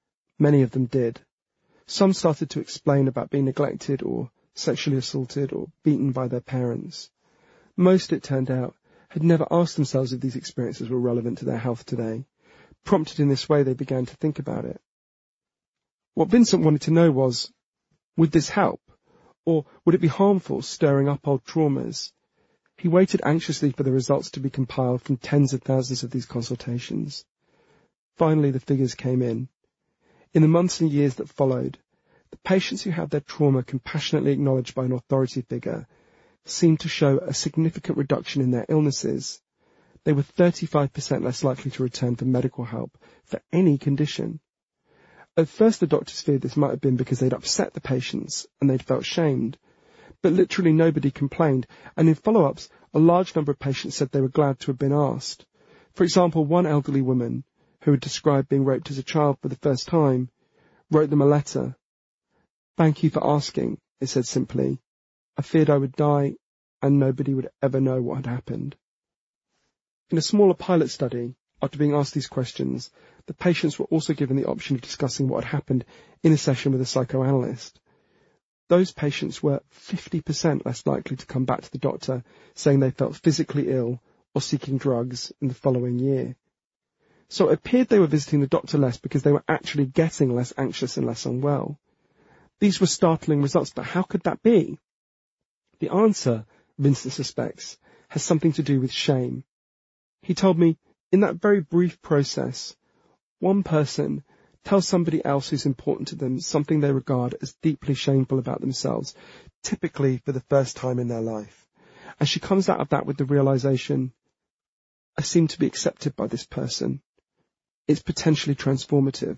Many of them did. Some started to explain about being neglected or sexually assaulted or beaten by their parents. Most, it turned out, had never asked themselves if these experiences were relevant to their health today. Prompted in this way, they began to think about it. What Vincent wanted to know was, would this help? Or would it be harmful, stirring up old traumas? He waited anxiously for the results to be compiled from tens of thousands of these consultations. Finally, the figures came in. In the months and years that followed, the patients who had their trauma compassionately acknowledged by an authority figure seemed to show a significant reduction in their illnesses. They were thirty-five percent less likely to return for medical help for any condition. At first, the doctors feared this might have been because they'd upset the patients and they'd felt shamed. But literally nobody complained, and in follow-ups, a large number of patients said they were glad to have been asked. For example, one elderly woman, who had described being raped as a child for the first time, wrote them a letter. "Thank you for asking," it said simply. "I feared I would die, and nobody would ever know what had happened." In a smaller pilot study, after being asked these questions, the patients were also given the option of discussing what had happened in a session with a psychoanalyst. Those patients were fifty percent less likely to come back to the doctor saying they felt physically ill or seeking drugs in the following year. So it appeared they were visiting the doctor less because they were actually getting less anxious and less unwell. These were startling results, but how could that be? The answer, Vincent suspects, has something to do with shame. He told me, in that very brief process, one person tells somebody else who's important to them something they regard as deeply shameful about themselves, typically for the first time in their life. And she comes out of that with the realization, I seem to be accepted by this person. It's potentially transformative.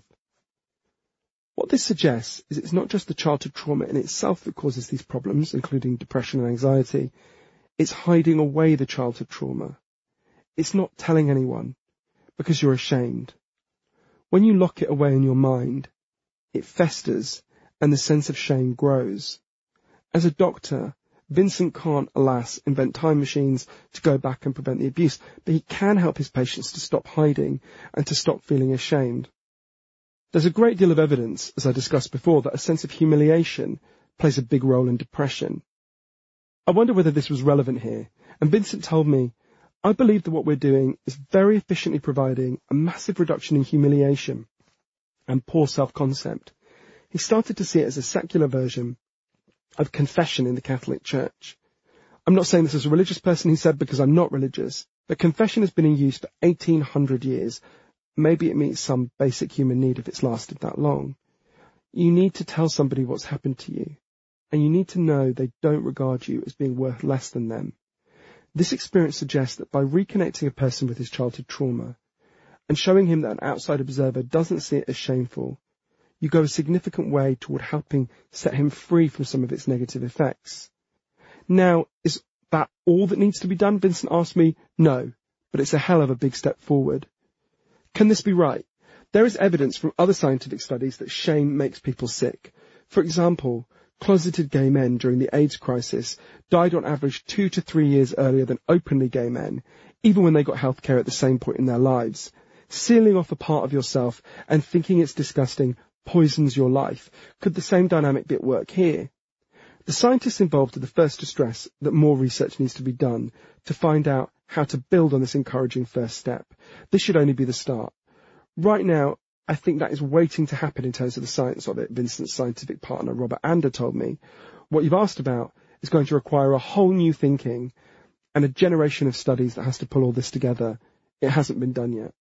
What this suggests is it's not just the childhood trauma in itself that causes these problems, including depression and anxiety. It's hiding away the childhood trauma. It's not telling anyone because you're ashamed. When you lock it away in your mind, it festers and the sense of shame grows. As a doctor, Vincent can't, alas, invent time machines to go back and prevent the abuse, but he can help his patients to stop hiding and to stop feeling ashamed. There's a great deal of evidence, as I discussed before, that a sense of humiliation plays a big role in depression. I wonder whether this was relevant here, and Vincent told me, I believe that what we're doing is very efficiently providing a massive reduction in humiliation and poor self-concept. He started to see it as a secular version of confession in the Catholic Church. I'm not saying this as a religious person, he said, because I'm not religious, but confession has been in use for eighteen hundred years. Maybe it meets some basic human need if it's lasted that long. You need to tell somebody what's happened to you, and you need to know they don't regard you as being worth less than them. This experience suggests that by reconnecting a person with his childhood trauma and showing him that an outside observer doesn't see it as shameful, you go a significant way toward helping set him free from some of its negative effects. Now, is that all that needs to be done? Vincent asked me. No, but it's a hell of a big step forward. Can this be right? There is evidence from other scientific studies that shame makes people sick. For example, closeted gay men during the AIDS crisis died on average two to three years earlier than openly gay men, even when they got health care at the same point in their lives. Sealing off a part of yourself and thinking it's disgusting poisons your life. Could the same dynamic be at work here? The scientists involved are the first to stress that more research needs to be done to find out how to build on this encouraging first step. This should only be the start. Right now, I think that is waiting to happen in terms of the science of it, Vincent's scientific partner, Robert Ander, told me. What you've asked about is going to require a whole new thinking and a generation of studies that has to pull all this together. It hasn't been done yet.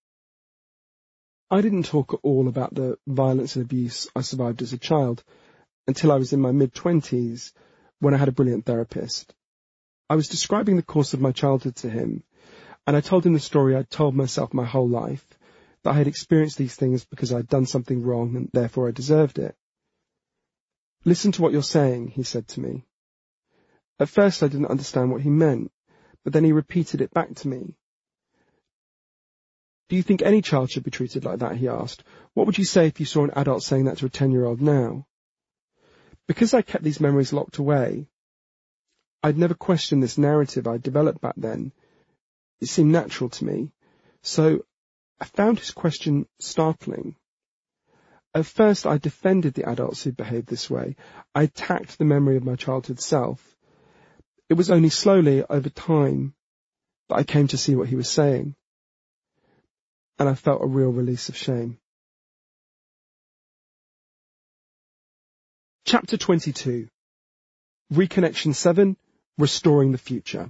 I didn't talk at all about the violence and abuse I survived as a child until I was in my mid-twenties when I had a brilliant therapist. I was describing the course of my childhood to him, and I told him the story I'd told myself my whole life, that I had experienced these things because I'd done something wrong and therefore I deserved it. Listen to what you're saying, he said to me. At first I didn't understand what he meant, but then he repeated it back to me. Do you think any child should be treated like that, he asked. What would you say if you saw an adult saying that to a ten-year-old now? Because I kept these memories locked away, I'd never questioned this narrative I'd developed back then. It seemed natural to me. So I found his question startling. At first, I defended the adults who behaved this way. I attacked the memory of my childhood self. It was only slowly, over time, that I came to see what he was saying. And I felt a real release of shame. Chapter twenty-two. Reconnection seven. Restoring the Future.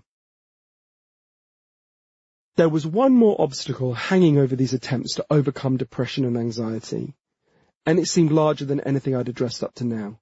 There was one more obstacle hanging over these attempts to overcome depression and anxiety, and it seemed larger than anything I'd addressed up to now.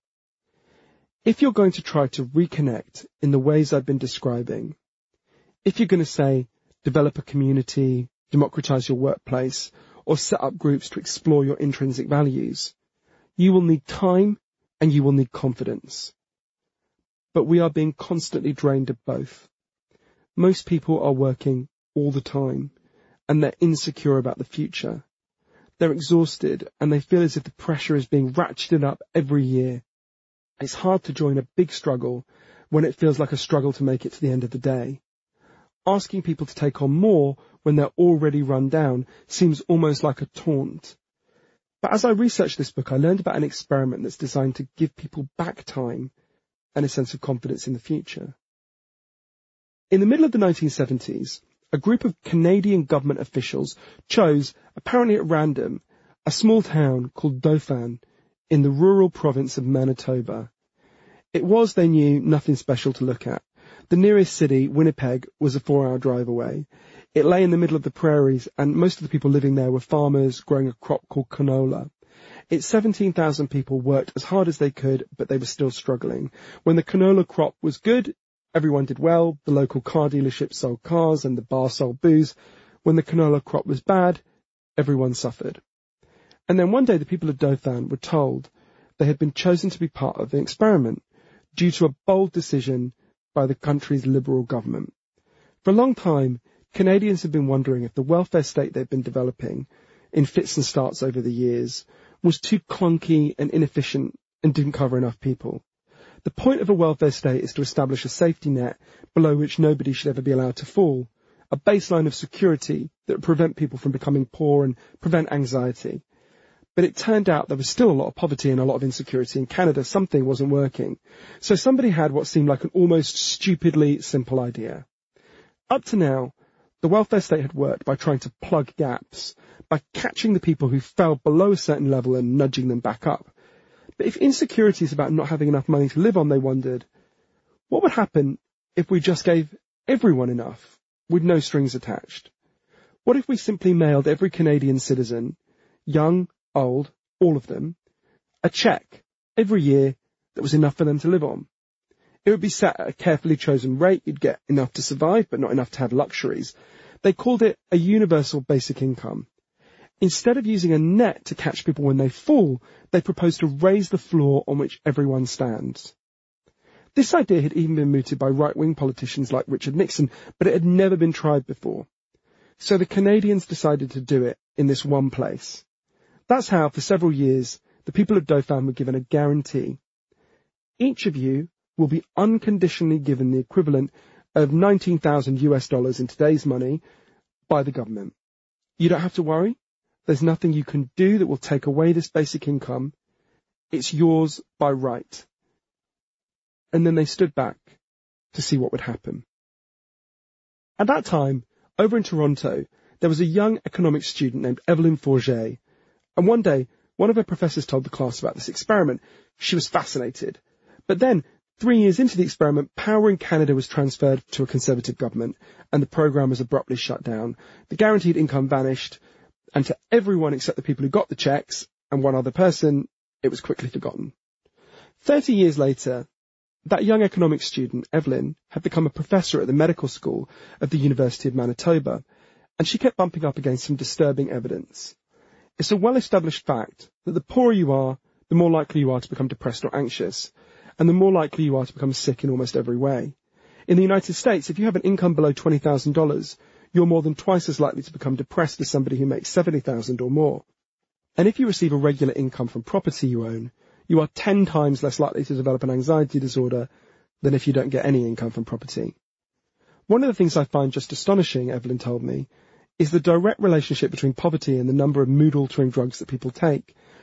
If you're going to try to reconnect in the ways I've been describing, if you're going to say, develop a community, democratize your workplace, or set up groups to explore your intrinsic values, you will need time and you will need confidence. But we are being constantly drained of both. Most people are working all the time, and they're insecure about the future. They're exhausted, and they feel as if the pressure is being ratcheted up every year. It's hard to join a big struggle when it feels like a struggle to make it to the end of the day. Asking people to take on more when they're already run down seems almost like a taunt. But as I researched this book, I learned about an experiment that's designed to give people back time and a sense of confidence in the future. In the middle of the nineteen seventies, a group of Canadian government officials chose, apparently at random, a small town called Dauphin in the rural province of Manitoba. It was, they knew, nothing special to look at. The nearest city, Winnipeg, was a four-hour drive away. It lay in the middle of the prairies, and most of the people living there were farmers growing a crop called canola. Its seventeen thousand people worked as hard as they could, but they were still struggling. When the canola crop was good, everyone did well. The local car dealership sold cars and the bar sold booze. When the canola crop was bad, everyone suffered. And then one day the people of Dauphin were told they had been chosen to be part of an experiment due to a bold decision by the country's Liberal government. For a long time, Canadians had been wondering if the welfare state they'd been developing in fits and starts over the years was too clunky and inefficient and didn't cover enough people. The point of a welfare state is to establish a safety net below which nobody should ever be allowed to fall, a baseline of security that would prevent people from becoming poor and prevent anxiety. But it turned out there was still a lot of poverty and a lot of insecurity in Canada. Something wasn't working. So somebody had what seemed like an almost stupidly simple idea. Up to now, the welfare state had worked by trying to plug gaps, by catching the people who fell below a certain level and nudging them back up. But if insecurity is about not having enough money to live on, they wondered, what would happen if we just gave everyone enough, with no strings attached? What if we simply mailed every Canadian citizen, young, old, all of them, a cheque every year that was enough for them to live on? It would be set at a carefully chosen rate. You'd get enough to survive, but not enough to have luxuries. They called it a universal basic income. Instead of using a net to catch people when they fall, they proposed to raise the floor on which everyone stands. This idea had even been mooted by right-wing politicians like Richard Nixon, but it had never been tried before. So the Canadians decided to do it in this one place. That's how, for several years, the people of Dauphin were given a guarantee. Each of you will be unconditionally given the equivalent of nineteen thousand US dollars in today's money by the government. You don't have to worry. There's nothing you can do that will take away this basic income. It's yours by right. And then they stood back to see what would happen. At that time, over in Toronto, there was a young economics student named Evelyn Forget. And one day, one of her professors told the class about this experiment. She was fascinated. But then, three years into the experiment, power in Canada was transferred to a Conservative government, and the program was abruptly shut down. The guaranteed income vanished, and to everyone except the people who got the checks, and one other person, it was quickly forgotten. Thirty years later, that young economics student, Evelyn, had become a professor at the medical school of the University of Manitoba, and she kept bumping up against some disturbing evidence. It's a well-established fact that the poorer you are, the more likely you are to become depressed or anxious, and the more likely you are to become sick in almost every way. In the United States, if you have an income below twenty thousand dollars, you're more than twice as likely to become depressed as somebody who makes seventy thousand dollars or more. And if you receive a regular income from property you own, you are ten times less likely to develop an anxiety disorder than if you don't get any income from property. One of the things I find just astonishing, Evelyn told me, is the direct relationship between poverty and the number of mood-altering drugs that people take.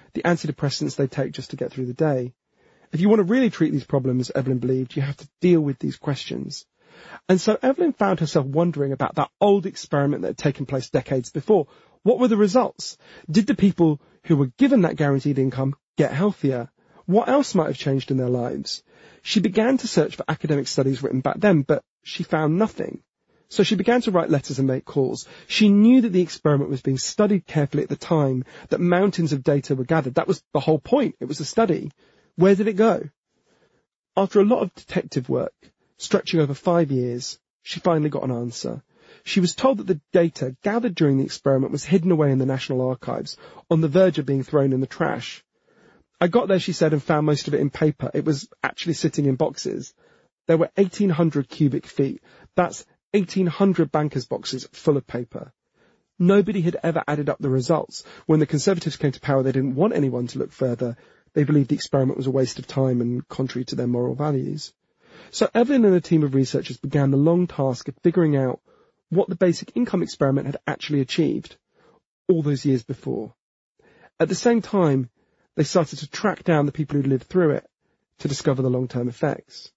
the antidepressants they take just to get through the day. If you want to really treat these problems, Evelyn believed, you have to deal with these questions. And so Evelyn found herself wondering about that old experiment that had taken place decades before. What were the results? Did the people who were given that guaranteed income get healthier? What else might have changed in their lives? She began to search for academic studies written back then, but she found nothing. So she began to write letters and make calls. She knew that the experiment was being studied carefully at the time, that mountains of data were gathered. That was the whole point. It was a study. Where did it go? After a lot of detective work, stretching over five years, she finally got an answer. She was told that the data gathered during the experiment was hidden away in the National Archives, on the verge of being thrown in the trash. I got there, she said, and found most of it in paper. It was actually sitting in boxes. There were eighteen hundred cubic feet. That's eighteen hundred bankers' boxes full of paper. Nobody had ever added up the results. When the Conservatives came to power, they didn't want anyone to look further. They believed the experiment was a waste of time and contrary to their moral values. So Evelyn and a team of researchers began the long task of figuring out what the basic income experiment had actually achieved all those years before. At the same time, they started to track down the people who'd lived through it to discover the long-term effects.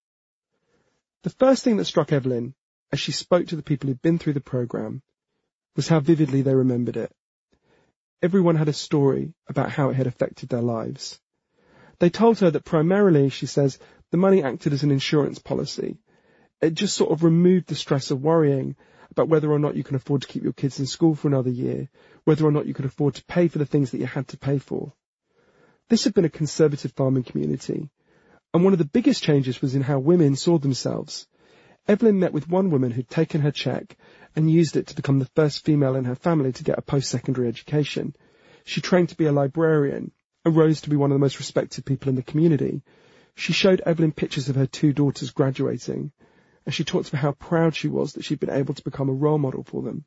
The first thing that struck Evelyn as she spoke to the people who'd been through the program was how vividly they remembered it. Everyone had a story about how it had affected their lives. They told her that primarily, she says, the money acted as an insurance policy. It just sort of removed the stress of worrying about whether or not you can afford to keep your kids in school for another year, whether or not you could afford to pay for the things that you had to pay for. This had been a conservative farming community, and one of the biggest changes was in how women saw themselves. Evelyn met with one woman who'd taken her cheque and used it to become the first female in her family to get a post-secondary education. She trained to be a librarian and rose to be one of the most respected people in the community. She showed Evelyn pictures of her two daughters graduating, and she talked about how proud she was that she'd been able to become a role model for them.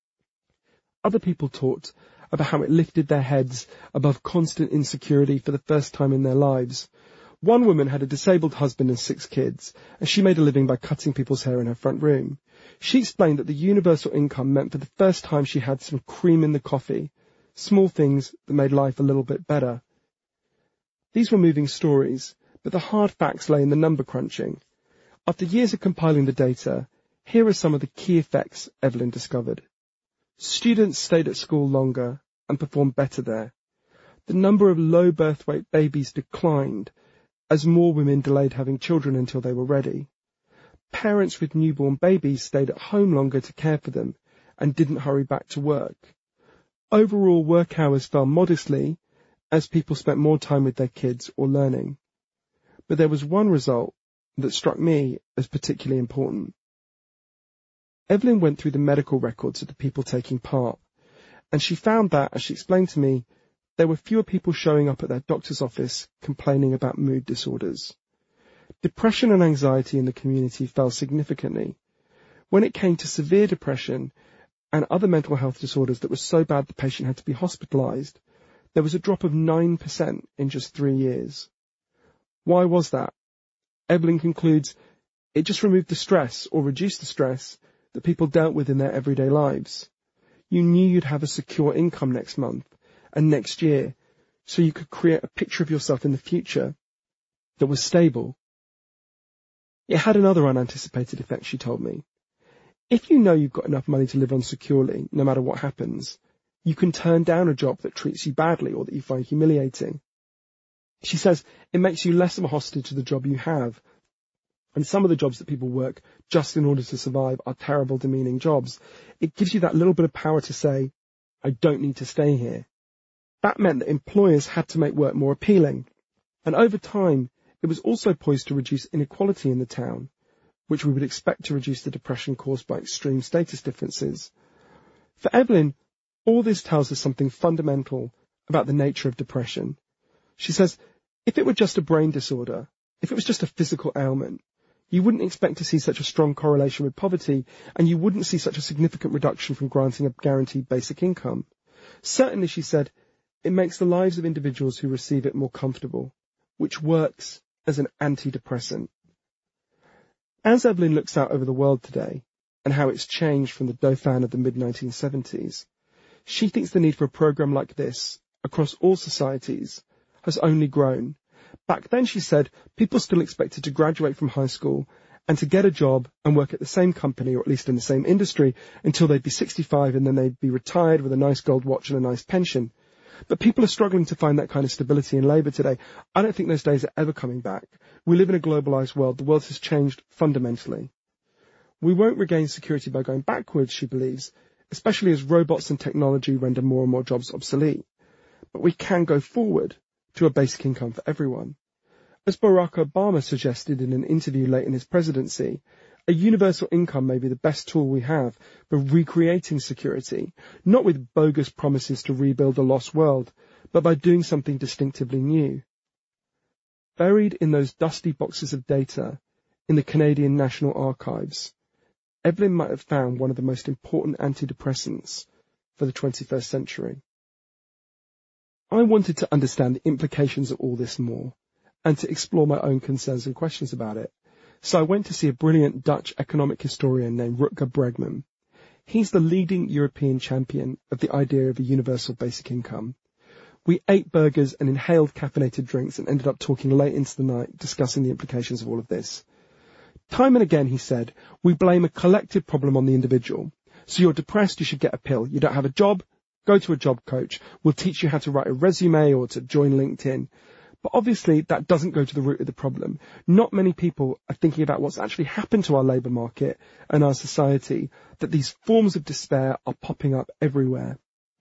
Other people talked about how it lifted their heads above constant insecurity for the first time in their lives. One woman had a disabled husband and six kids, and she made a living by cutting people's hair in her front room. She explained that the universal income meant for the first time she had some cream in the coffee, small things that made life a little bit better. These were moving stories, but the hard facts lay in the number crunching. After years of compiling the data, here are some of the key effects Evelyn discovered. Students stayed at school longer and performed better there. The number of low birth weight babies declined as more women delayed having children until they were ready. Parents with newborn babies stayed at home longer to care for them and didn't hurry back to work. Overall work hours fell modestly as people spent more time with their kids or learning. But there was one result that struck me as particularly important. Evelyn went through the medical records of the people taking part, and she found that, as she explained to me, there were fewer people showing up at their doctor's office complaining about mood disorders. Depression and anxiety in the community fell significantly. When it came to severe depression and other mental health disorders that were so bad the patient had to be hospitalized, there was a drop of nine percent in just three years. Why was that? Evelyn concludes it just removed the stress or reduced the stress that people dealt with in their everyday lives. You knew you'd have a secure income next month and next year, so you could create a picture of yourself in the future that was stable. It had another unanticipated effect, she told me. If you know you've got enough money to live on securely, no matter what happens, you can turn down a job that treats you badly or that you find humiliating. She says it makes you less of a hostage to the job you have. And some of the jobs that people work just in order to survive are terrible, demeaning jobs. It gives you that little bit of power to say, I don't need to stay here. That meant that employers had to make work more appealing. And over time, it was also poised to reduce inequality in the town, which we would expect to reduce the depression caused by extreme status differences. For Evelyn, all this tells us something fundamental about the nature of depression. She says, if it were just a brain disorder, if it was just a physical ailment, you wouldn't expect to see such a strong correlation with poverty, and you wouldn't see such a significant reduction from granting a guaranteed basic income. Certainly, she said, it makes the lives of individuals who receive it more comfortable, which works as an antidepressant. As Evelyn looks out over the world today, and how it's changed from the Dauphin of the mid nineteen seventies, she thinks the need for a program like this across all societies has only grown. Back then, she said, people still expected to graduate from high school and to get a job and work at the same company, or at least in the same industry, until they'd be sixty-five and then they'd be retired with a nice gold watch and a nice pension. But people are struggling to find that kind of stability in labour today. I don't think those days are ever coming back. We live in a globalised world. The world has changed fundamentally. We won't regain security by going backwards, she believes, especially as robots and technology render more and more jobs obsolete. But we can go forward to a basic income for everyone. As Barack Obama suggested in an interview late in his presidency, a universal income may be the best tool we have for recreating security, not with bogus promises to rebuild a lost world, but by doing something distinctively new. Buried in those dusty boxes of data in the Canadian National Archives, Evelyn might have found one of the most important antidepressants for the twenty-first century. I wanted to understand the implications of all this more, and to explore my own concerns and questions about it. So I went to see a brilliant Dutch economic historian named Rutger Bregman. He's the leading European champion of the idea of a universal basic income. We ate burgers and inhaled caffeinated drinks and ended up talking late into the night, discussing the implications of all of this. Time and again, he said, we blame a collective problem on the individual. So you're depressed, you should get a pill. You don't have a job? Go to a job coach. We'll teach you how to write a resume or to join LinkedIn. But obviously, that doesn't go to the root of the problem. Not many people are thinking about what's actually happened to our labour market and our society, that these forms of despair are popping up everywhere.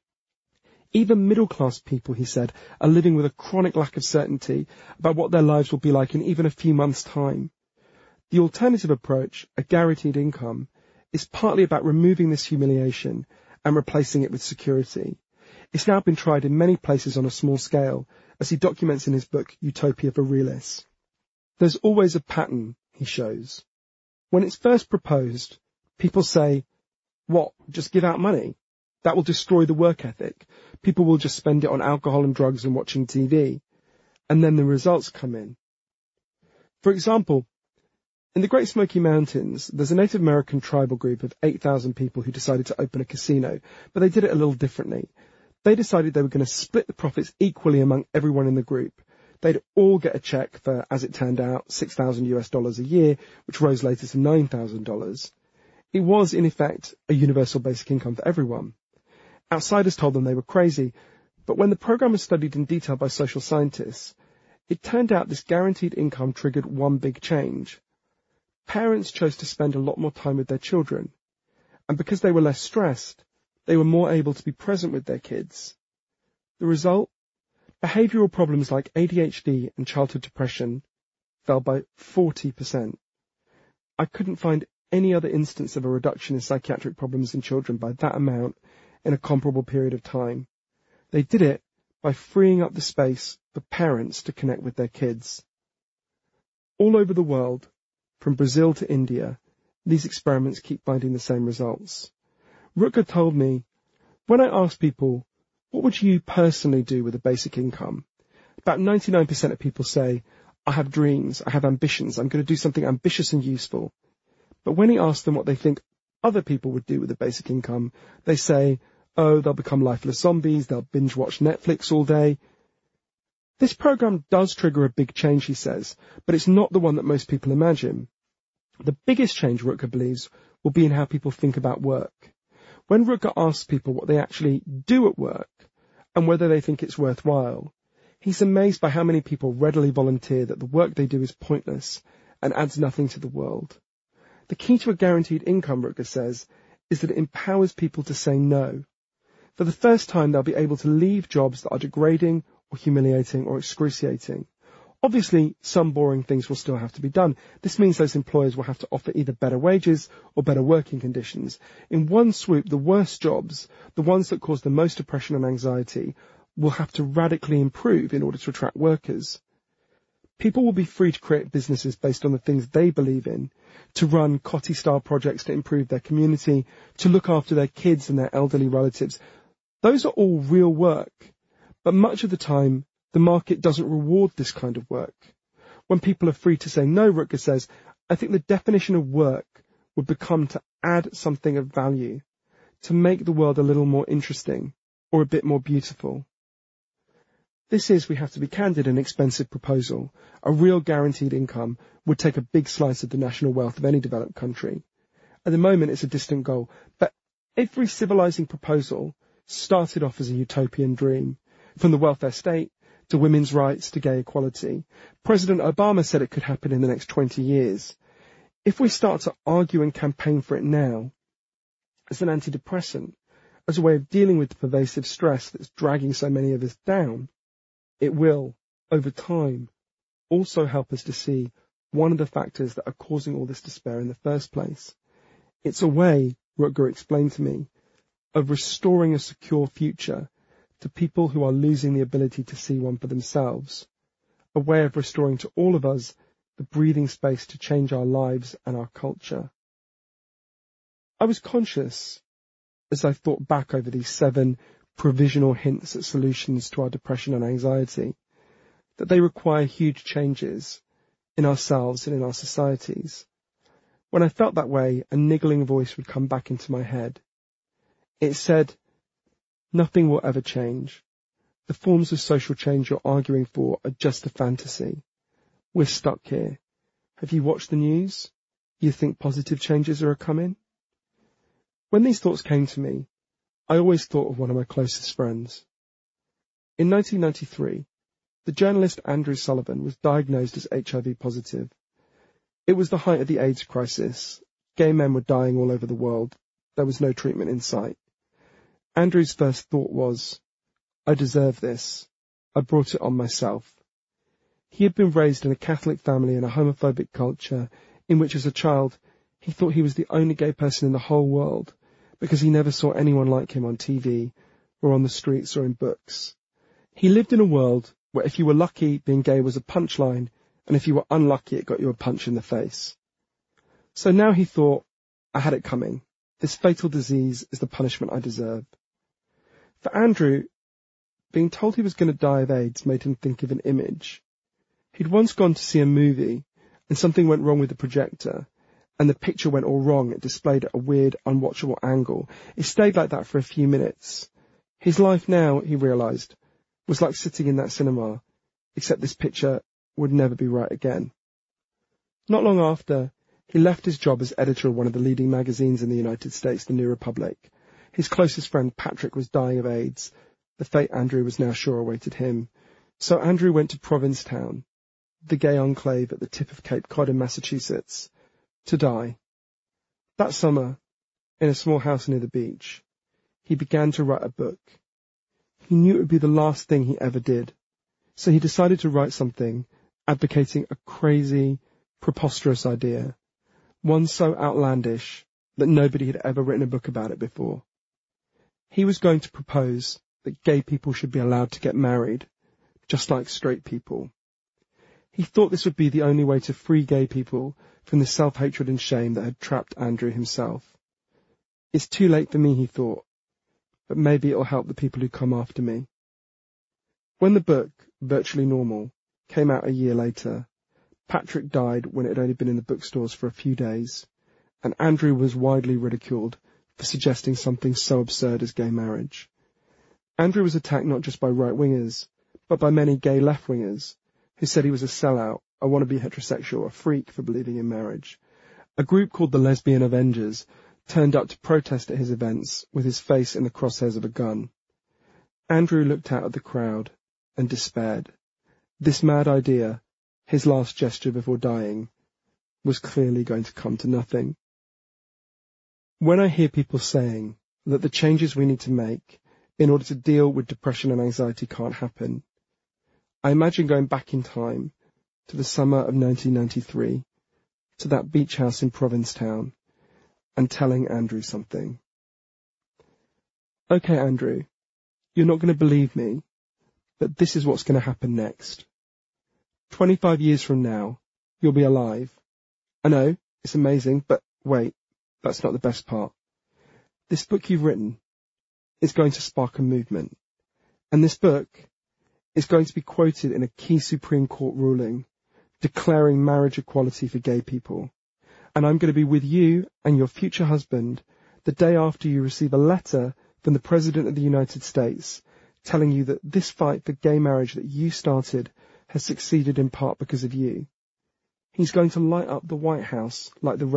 Even middle-class people, he said, are living with a chronic lack of certainty about what their lives will be like in even a few months' time. The alternative approach, a guaranteed income, is partly about removing this humiliation and replacing it with security. It's now been tried in many places on a small scale, as he documents in his book Utopia for Realists. There's always a pattern, he shows. When it's first proposed, people say, what, just give out money? That will destroy the work ethic. People will just spend it on alcohol and drugs and watching T V. And then the results come in. For example, in the Great Smoky Mountains, there's a Native American tribal group of eight thousand people who decided to open a casino, but they did it a little differently. They decided they were going to split the profits equally among everyone in the group. They'd all get a check for, as it turned out, six thousand US dollars a year, which rose later to nine thousand dollars. It was, in effect, a universal basic income for everyone. Outsiders told them they were crazy, but when the program was studied in detail by social scientists, it turned out this guaranteed income triggered one big change. Parents chose to spend a lot more time with their children, and because they were less stressed, they were more able to be present with their kids. The result? Behavioural problems like A D H D and childhood depression fell by forty percent. I couldn't find any other instance of a reduction in psychiatric problems in children by that amount in a comparable period of time. They did it by freeing up the space for parents to connect with their kids. All over the world, from Brazil to India, these experiments keep finding the same results. Rutger told me, when I asked people, what would you personally do with a basic income? About ninety-nine percent of people say, I have dreams, I have ambitions, I'm going to do something ambitious and useful. But when he asked them what they think other people would do with a basic income, they say, oh, they'll become lifeless zombies, they'll binge watch Netflix all day. This program does trigger a big change, he says, but it's not the one that most people imagine. The biggest change, Rutger believes, will be in how people think about work. When Rutger asks people what they actually do at work and whether they think it's worthwhile, he's amazed by how many people readily volunteer that the work they do is pointless and adds nothing to the world. The key to a guaranteed income, Rutger says, is that it empowers people to say no. For the first time, they'll be able to leave jobs that are degrading or humiliating or excruciating. Obviously, some boring things will still have to be done. This means those employers will have to offer either better wages or better working conditions. In one swoop, the worst jobs, the ones that cause the most depression and anxiety, will have to radically improve in order to attract workers. People will be free to create businesses based on the things they believe in, to run Coty-style projects to improve their community, to look after their kids and their elderly relatives. Those are all real work, but much of the time, the market doesn't reward this kind of work. When people are free to say no, Rutger says, I think the definition of work would become to add something of value, to make the world a little more interesting or a bit more beautiful. This is, we have to be candid, an expensive proposal. A real guaranteed income would take a big slice of the national wealth of any developed country. At the moment, it's a distant goal, but every civilizing proposal started off as a utopian dream, from the welfare state to women's rights to gay equality. President Obama said it could happen in the next twenty years. If we start to argue and campaign for it now, as an antidepressant, as a way of dealing with the pervasive stress that's dragging so many of us down, it will, over time, also help us to see one of the factors that are causing all this despair in the first place. It's a way, Rutger explained to me, of restoring a secure future to people who are losing the ability to see one for themselves. A way of restoring to all of us the breathing space to change our lives and our culture. I was conscious, as I thought back over these seven provisional hints at solutions to our depression and anxiety, that they require huge changes in ourselves and in our societies. When I felt that way, a niggling voice would come back into my head. It said, nothing will ever change. The forms of social change you're arguing for are just a fantasy. We're stuck here. Have you watched the news? You think positive changes are coming? When these thoughts came to me, I always thought of one of my closest friends. In nineteen ninety-three, the journalist Andrew Sullivan was diagnosed as H I V positive. It was the height of the AIDS crisis. Gay men were dying all over the world. There was no treatment in sight. Andrew's first thought was, I deserve this. I brought it on myself. He had been raised in a Catholic family in a homophobic culture in which as a child he thought he was the only gay person in the whole world because he never saw anyone like him on T V or on the streets or in books. He lived in a world where if you were lucky, being gay was a punchline, and if you were unlucky, it got you a punch in the face. So now he thought, I had it coming. This fatal disease is the punishment I deserve. For Andrew, being told he was going to die of AIDS made him think of an image. He'd once gone to see a movie, and something went wrong with the projector, and the picture went all wrong. It displayed at a weird, unwatchable angle. It stayed like that for a few minutes. His life now, he realised, was like sitting in that cinema, except this picture would never be right again. Not long after, he left his job as editor of one of the leading magazines in the United States, The New Republic. His closest friend Patrick was dying of AIDS, the fate Andrew was now sure awaited him. So Andrew went to Provincetown, the gay enclave at the tip of Cape Cod in Massachusetts, to die. That summer, in a small house near the beach, he began to write a book. He knew it would be the last thing he ever did, so he decided to write something advocating a crazy, preposterous idea, one so outlandish that nobody had ever written a book about it before. He was going to propose that gay people should be allowed to get married, just like straight people. He thought this would be the only way to free gay people from the self-hatred and shame that had trapped Andrew himself. It's too late for me, he thought, but maybe it'll help the people who come after me. When the book, Virtually Normal, came out a year later, Patrick died when it had only been in the bookstores for a few days, and Andrew was widely ridiculed for suggesting something so absurd as gay marriage. Andrew was attacked not just by right-wingers, but by many gay left-wingers, who said he was a sellout, a wannabe heterosexual, a freak for believing in marriage. A group called the Lesbian Avengers turned up to protest at his events with his face in the crosshairs of a gun. Andrew looked out at the crowd and despaired. This mad idea, his last gesture before dying, was clearly going to come to nothing. When I hear people saying that the changes we need to make in order to deal with depression and anxiety can't happen, I imagine going back in time to the summer of nineteen ninety-three, to that beach house in Provincetown, and telling Andrew something. Okay, Andrew, you're not going to believe me, but this is what's going to happen next. Twenty-five years from now, you'll be alive. I know, it's amazing, but wait, that's not the best part. This book you've written is going to spark a movement, and this book is going to be quoted in a key Supreme Court ruling declaring marriage equality for gay people. And I'm going to be with you and your future husband the day after you receive a letter from the President of the United States telling you that this fight for gay marriage that you started has succeeded in part because of you. He's going to light up the White House like the